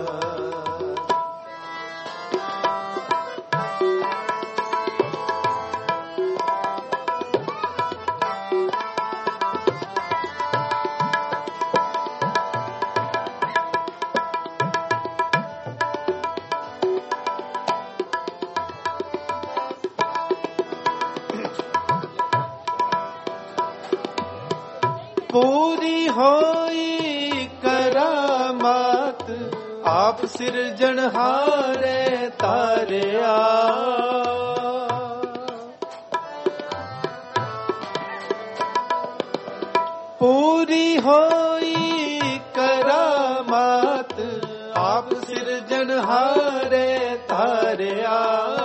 ਪੂਰੀ ਹੋਈ ਕਰਾਮਾਤ ਆਪ ਸਿਰਜਣਹਾਰੇ ਤਾਰਿਆ, ਪੂਰੀ ਹੋਈ ਕਰਾਮਾਤ ਆਪ ਸਿਰਜਣਹਾਰੇ ਤਾਰਿਆ।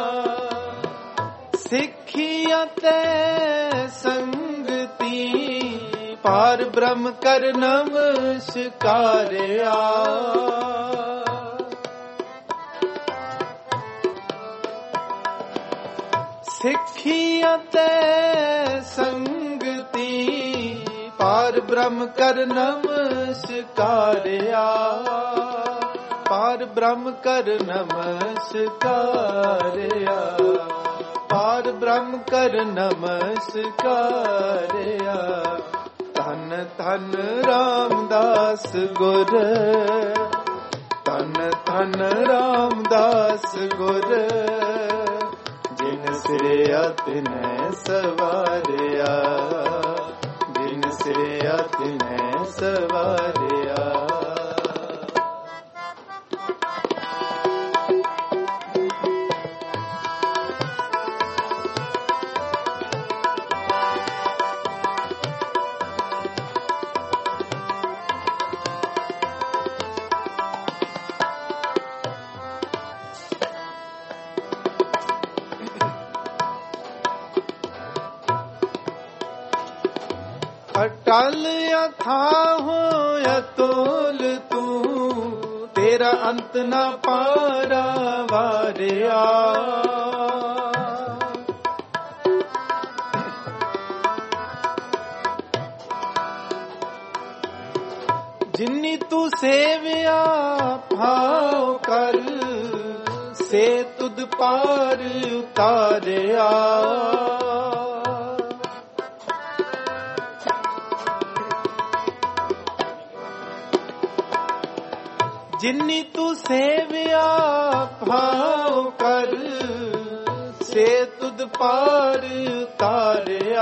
ਸਿੱਖੀਆਂ ਤੇ ਸੰਗਤੀ ਪਾਰ ਬ੍ਰਹਮ ਕਰ ਨਮਸਕਾਰਿਆ, ਸਿੱਖੀਆਂ ਤੇ ਸੰਗਤੀ ਪਾਰ ਬ੍ਰਹਮ ਕਰ ਨਮਸਕਾਰਿਆ, ਪਾਰ ਬ੍ਰਹਮ ਕਰ ਨਮਸਕਾਰਿਆ, ਪਾਰ ਬ੍ਰਹਮ ਕਰ ਨਮਸਕਾਰਿਆ। ਧੰਨ ਧੰਨ ਰਾਮਦਾਸ ਗੁਰ, ਧੰਨ ਧੰਨ ਰਾਮਦਾਸ ਗੁਰ, ਜਿਨ ਸਿਰਿਆ ਤਿਨੈ ਸਵਾਰਿਆ, ਜਿਨ ਸਿਰਿਆ ਤਿਨੈ ਸਵਾਰਿਆ। ਅਟਲ ਅਥਾਹੁ ਅਤੁਲ ਤੂੰ, ਤੇਰਾ ਅੰਤ ਨਾ ਪਾਰਾ ਵਾਰਿਆ। ਜਿਨੀ ਤੂੰ ਸੇਵਿਆ ਭਾਉ ਕਰ, ਸੇ ਤੁਧ ਪਾਰ ਉਤਾਰਿਆ। ਜਿਨੀ ਤੂੰ ਸੇਵਿਆ ਭਾਉ ਕਰ, ਸੇ ਤੁਧ ਪਾਰ ਉਤਾਰਿਆ,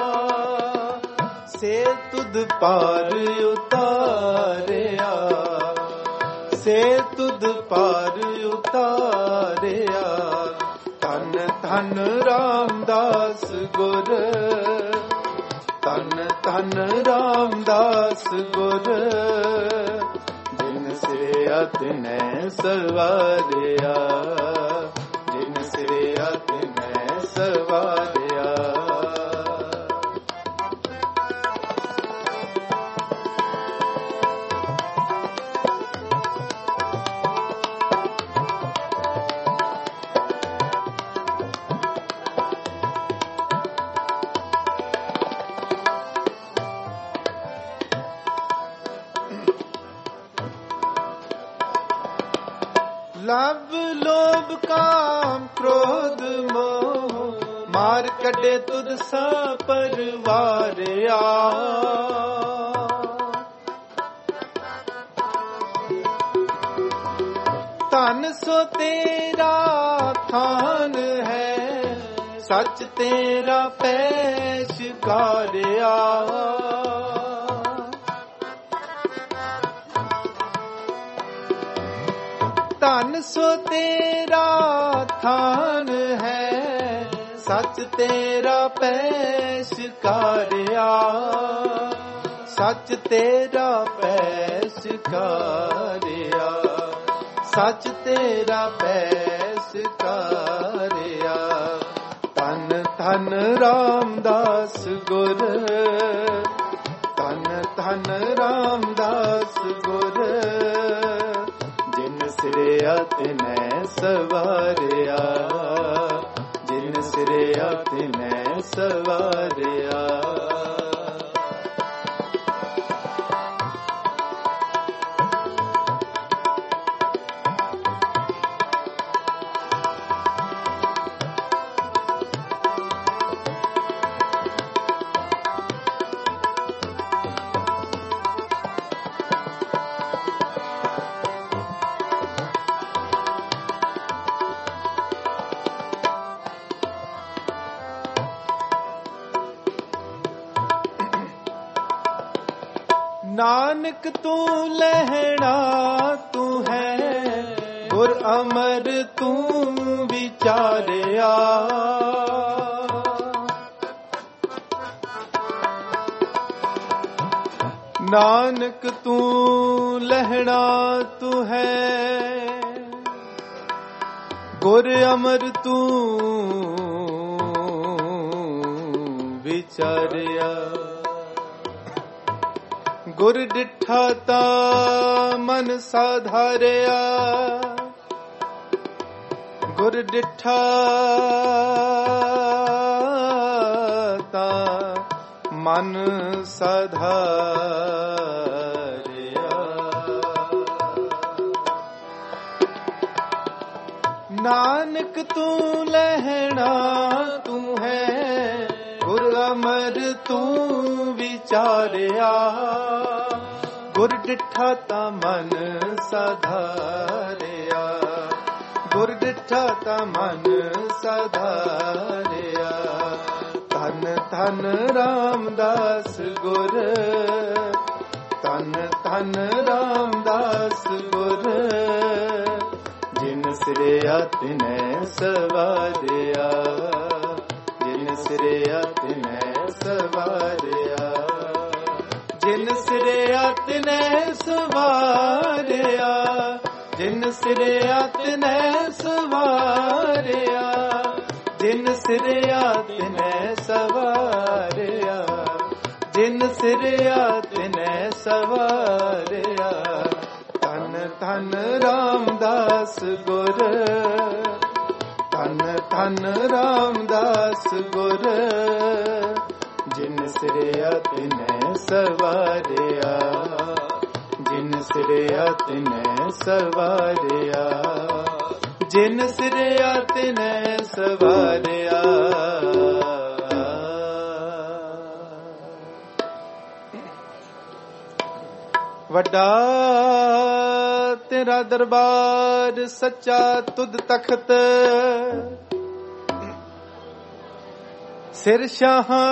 ਸੇ ਤੁਧ ਪਾਰ ਉਤਾਰਿਆ, ਸੇ ਤੁਧ ਪਾਰ ਉਤਾਰਿਆ। ਧੰਨ ਧੰਨ ਰਾਮਦਾਸ ਗੁਰ, ਧੰਨ ਧੰਨ ਰਾਮਦਾਸ ਗੁਰ, ਜਿਨ ਸਿਰਿਆ ਤਿਨੈ ਸਵਾਰਿਆ, ਜਿਨ ਸਿਰਿਆ ਤਿਨੈ ਸਵਾਰਿਆ। काम क्रोध मोह मार कटे तुद सा परवारिया। धन सो तेरा थान है सच तेरा पेशकारिया। धन सो तेरा थान है सच तेरा पेशकारिया। सच तेरा पेशकारिया। सच तेरा पेशकारिया। धन धन रामदास गुर धन धन रामदास गुर जिन सिरिया तिनै सवारिया। जिन सिरिया तिनै सवारिया। नानक तू लहणा तू है गुर अमर तू विचारिया। नानक तू लहणा तू है गुर अमर तू विचारिया। गुर डिठा ता मन साधारिया। गुर डिठा ता मन साधारिया। नानक तू लहणा तू है गुर अमर तू विचारिया। गुर डिठा ता मन साधारिया। गुर डिठा ता मन साधारिया। धन धन रामदास गुर धन धन रामदास गुर जिन सिरिया तिनै सवारिया। जिन सिरिया तिनै सवारिया। जिन सिरिया तिनै सवारिया। जिन सिरिया तिनै सवारिया। जिन सिरिया तिनै सवारिया। जिन सिरिया तिनै सवारिया। धन धन रामदास गुर धन धन रामदास गुर जिन सिरिया तिनै सवारिया। जिन सिरिया तिनै सवारिया। जिन सिरिया तिनै सवारिया। वड्डा तेरा दरबार सच्चा तुद तख्त सिर शाहां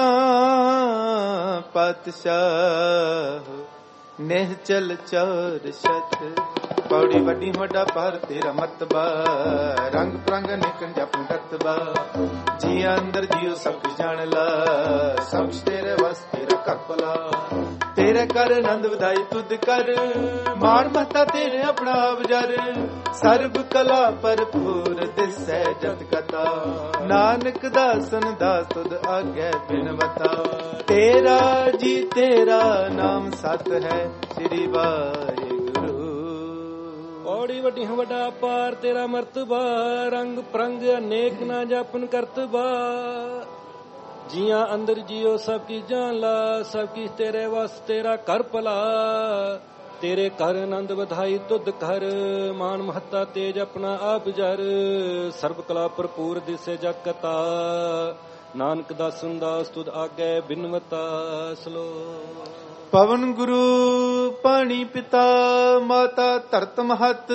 पातशाह निहचल चौर शत। पौड़ी वड्डी वड्डा पर तेरा मर्तबा रंग प्रंग निकन जप रतबा। जी अंदर जियो सब कुछ जान ला सब कुछ तेरे वस तेरा करपला। तेरे कर नंद वधाई तुद कर मार महता तेरे अपना अवजर। सर्ब कला भरपूर दिसै जत कथा नानक दासन दास तुद आगे बिनवता। तेरा जी तेरा नाम सत है श्री वाहिगुरु। पौड़ी वड्डी वड्डा पार तेरा मर्तबा रंग प्रंग अनेक ना जापन करतबा। जिया अंदर जियो सब की जान ला सब की तेरे वस तेरा कर भला। ਤੇਰੇ ਘਰ ਆਨੰਦ ਵਧਾਈ ਤੁਧ ਘਰ, ਮਾਨ ਮਹੱਤਾ ਤੇਜ ਆਪਣਾ ਆਪ ਜਰ, ਸਰਬ ਕਲਾ ਭਰਪੂਰ ਦਿਸੇ ਜਗਤਾ, ਨਾਨਕ ਦਾਸਨ ਦਾਸ ਤੁਧ ਆਗੇ ਬਿਨਵਤਾ। ਸਲੋ ਪਵਨ ਗੁਰੂ ਪਾਣੀ ਪਿਤਾ, ਮਾਤਾ ਧਰਤ ਮਹਤ,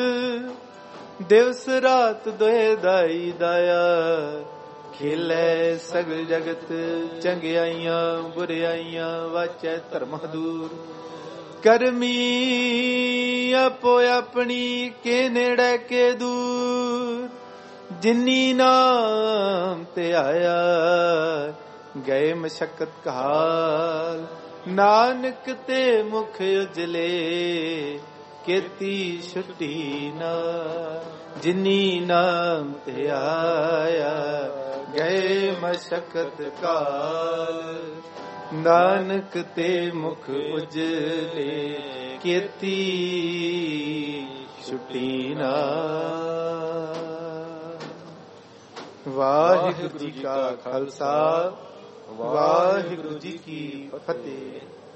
ਦਿਵਸ ਰਾਤ ਦੋਏ ਦਾਈ ਦਾਇਆ, ਖੇਲੇ ਸਗਲ ਜਗਤ ਚੰਗਿਆਈਆਂ ਬੁਰਿਆਈਆਂ, ਵਾਚੈ ਧਰਮ ਦੂਰ, ਕਰਮੀ ਆਪੋ ਆਪਣੀ ਕੇ ਨੇੜੇ ਕੇ ਦੂਰ, ਜਿਨੀ ਨਾਮ ਤੇ ਆਇਆ ਗਏ ਮਸ਼ਕਤ ਕਾਲ, ਨਾਨਕ ਤੇ ਮੁਖ ਉਜਲੇ ਕੀਤੀ ਛੁੱਟੀ ਨਾ, ਜਿਨੀ ਨਾਮ ਤੇ ਆਇਆ ਗਏ ਮਸ਼ਕਤ ਕਾਲ, ਨਾਨਕ ਤੇ ਮੁਖ ਉਜਲੇ ਕੀਤੀ ਛੁੱਟੀ ਨਾ। ਵਾਹਿਗੁਰੂ ਜੀ ਕਾ ਖਾਲਸਾ, ਵਾਹਿਗੁਰੂ ਜੀ ਕੀ ਫਤਿਹ।